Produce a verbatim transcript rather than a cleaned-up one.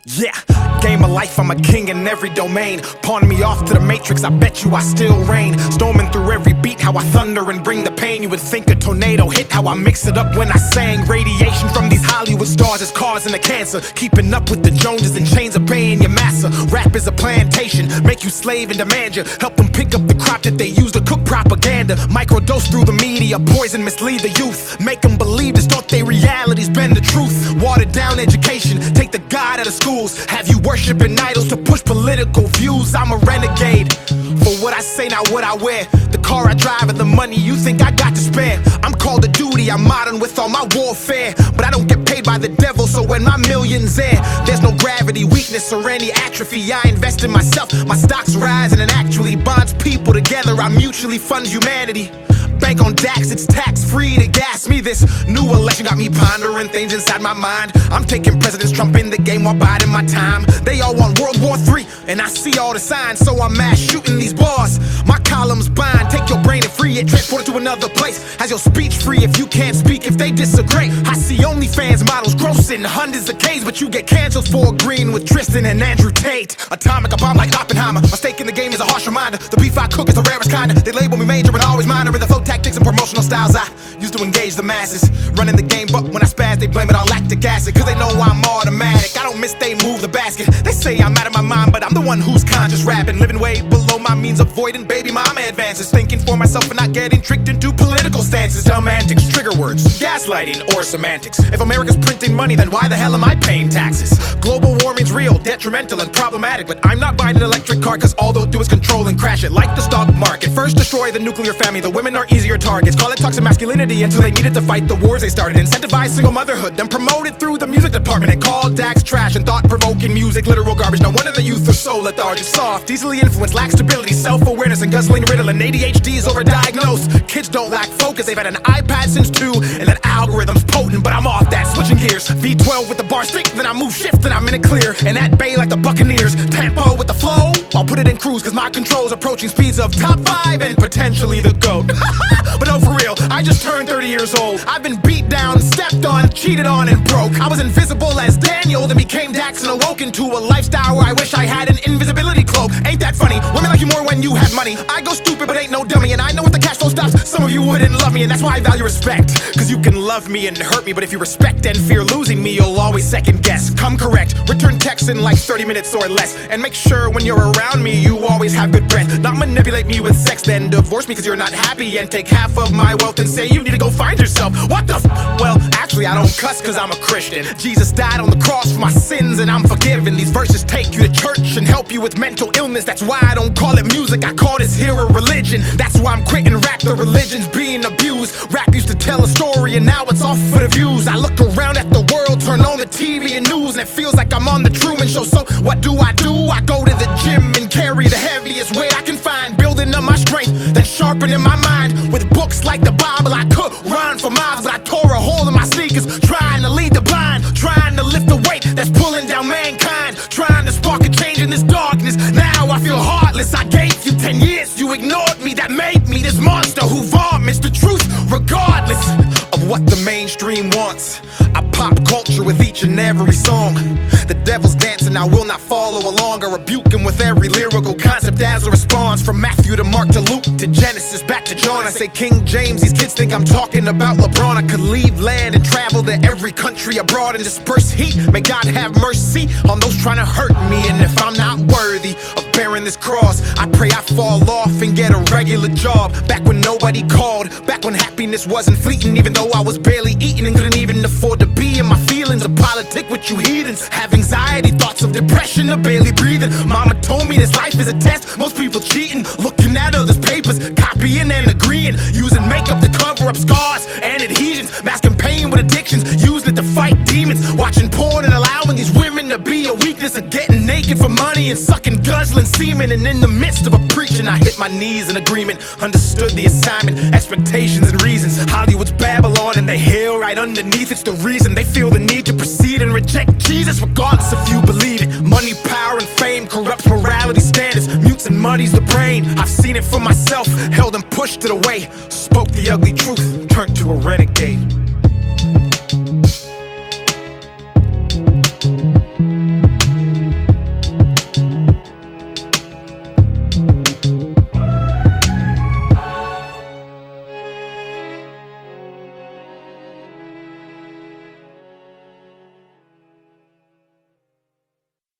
Yeah, game of life, I'm a king in every domain. Pawn me off to the matrix, I bet you I still reign. Storming through every beat, how I thunder and bring the pain. You would think a tornado hit, how I mix it up when I sang. Radiation from these Hollywood stars is causing the cancer. Keeping up with the Joneses and chains obeying your master. Rap is a plantation, make you slave and demand you. Help them pick up the crop that they use to cook propaganda. Microdose through the media, poison mislead the youth. Make them believe this thought they reality's been the truth. Watered down education, take the God out of school. Have you worshiping idols to push political views? I'm a renegade for what I say, not what I wear. The car I drive and the money you think I got to spare. I'm called to duty, I'm modern with all my warfare. But I don't get paid by the devil, so when my million's there, there's no gravity, weakness, or any atrophy. I invest in myself, my stocks rise, and it actually bonds people together. I mutually fund humanity. Bank on Dax, it's tax-free to gas me. This new election got me pondering things inside my mind. I'm taking President Trump in the game while biding my time. They all want World War Three, and I see all the signs, so I'm mass shooting these bars. My columns bind, take your brain and free it, transport it to another place. Has your speech free if you can't speak, if they disagree. I see OnlyFans models grossing hundreds of K's, but you get canceled for agreeing with Tristan and Andrew Tate. Atomic, a bomb like Oppenheimer. My stake in the game is a harsh reminder. The beef I cook is the rarest kind. They label me major but always minor in the flow tactics and promotional styles I used to engage the masses. Running the game, but when I spaz, they blame it on lactic acid. Cause they know I'm automatic, I don't miss, they move the basket. They say I'm out of my mind, but I'm the one who's conscious rapping. Living way below my means, avoiding baby mama advances. Thinking for myself and not getting tricked into political stances. Dumb antics, trigger words, gaslighting or semantics. If America's printing money, then why the hell am I paying taxes? Global warming's real, detrimental and problematic, but I'm not buying an electric car cause all they'll do is control and crash it. Like the stock market, first destroy the nuclear family. The women are easier targets. Call it toxic masculinity until they needed to fight the wars they started. Incentivize single motherhood, then promote it through the music department. And call Dax trash and thought-provoking music literal garbage. No wonder the youth are so lethargic, soft, easily influenced, lack stability, self-awareness, and guzzling Ritalin. A D H D is overdiagnosed. Kids don't lack focus, they've had an iPad since two, and that algorithm's potent, but I'm off that. Switching gears, V twelve with the bar stick, then I move shift, then I'm in it clear. And at bay like the Buccaneers, tempo with the flow, I'll put it in cruise, cause my control's approaching speeds of top five and potentially the GOAT. But no, for real, I just turned thirty years old. I've been beat down, stepped on, cheated on, and broke. I was invisible as Daniel, then became Dax and awoke into a lifestyle where I wish I had an invisibility cloak. Ain't that funny? Women like you more when you have money. I go stupid but ain't no dummy, and I know if the cash flow stops, some of you wouldn't love me, and that's why I value respect. Cause you can love me and hurt me, but if you respect and fear losing me, you'll always second guess. Come correct, return text in like thirty minutes or less, and make sure when you're around me, you always have good breath. Not manipulate me with sex, then divorce me cause you're not happy, and take half of my wealth and say you need to go find yourself. What the f- Well, actually I don't cuss cause I'm a Christian. Jesus died on the cross for my sins and I'm forgiven. These verses take you to church and help you with mental illness. That's why I don't call it music, I call this here a religion. That's why I'm quitting rap, the religion's being abused. Rap used to tell a story and now it's all for the views. I look around at the world, turn on the T V and news, and it feels like I'm on the Truman Show. So what do I do? I go to the gym and carry the heaviest weight I can find, building up my strength, then sharpening my mind with books like the Bible. I could run for miles, but I tore a hole in my sneakers, trying to lead the blind, trying to lift the weight that's pulling down mankind, trying to spark a change in this darkness. Now I feel heartless. I gave you ten years, you ignored me. That made me this monster who vomits the truth regardless of what the mainstream wants. I pop culture with each and every song. The devil's dancing, I will not follow along. I rebuke him with every lyrical concept as a response. From Matthew to Mark to Luke to Genesis back to John. I say King James, these kids think I'm talking about LeBron. I could leave land and travel to every country abroad and disperse heat. May God have mercy on those trying to hurt me. And if I'm not worthy of bearing this cross, I pray I fall off and get a regular job. Back when nobody called, back when happiness wasn't fleeting, even though I was barely eating and couldn't even afford to be in my feelings. A politic with you heathens, have anxiety, thoughts of depression, or barely breathing. Mama told me this life is a test, most people cheating, looking at others' papers, copying and agreeing, using makeup to cover up scars and adhesions, masking pain with addictions, using it to fight demons, watching porn and allowing these women to be a weakness, and getting naked for money and sucking guzzling semen. And in the midst of a preaching, I hit my knees in agreement, understood the assignment, expectations and reasons. Hollywood's Babylon and the hell right underneath. It's the reason they feel the need to proceed and reject Jesus, regardless if you believe it. Money, power, and fame corrupts morality standards, mutes and muddies the brain. I've seen it for myself, held and pushed it away, spoke the ugly truth, turned to a renegade.